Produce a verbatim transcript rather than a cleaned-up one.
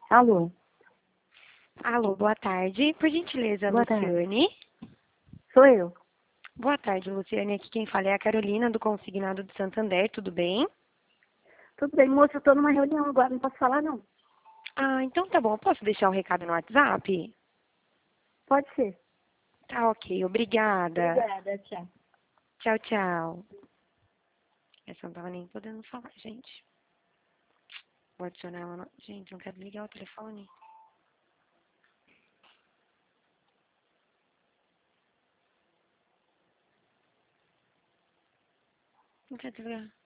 Alô, Alô, boa tarde. Por gentileza, boa tarde. Luciane. Sou eu. Boa tarde, Luciane. Aqui quem fala é a Carolina, do Consignado de Santander. Tudo bem? Tudo bem, moça, eu tô numa reunião agora, não posso falar não. Ah, então tá bom. Posso deixar o recado no WhatsApp? Pode ser. Tá ok. Obrigada. Obrigada, tchau. Tchau, tchau. Essa não tava nem podendo falar, gente. Vou adicionar ela. No... Gente, não quero ligar o telefone. Não quero desligar.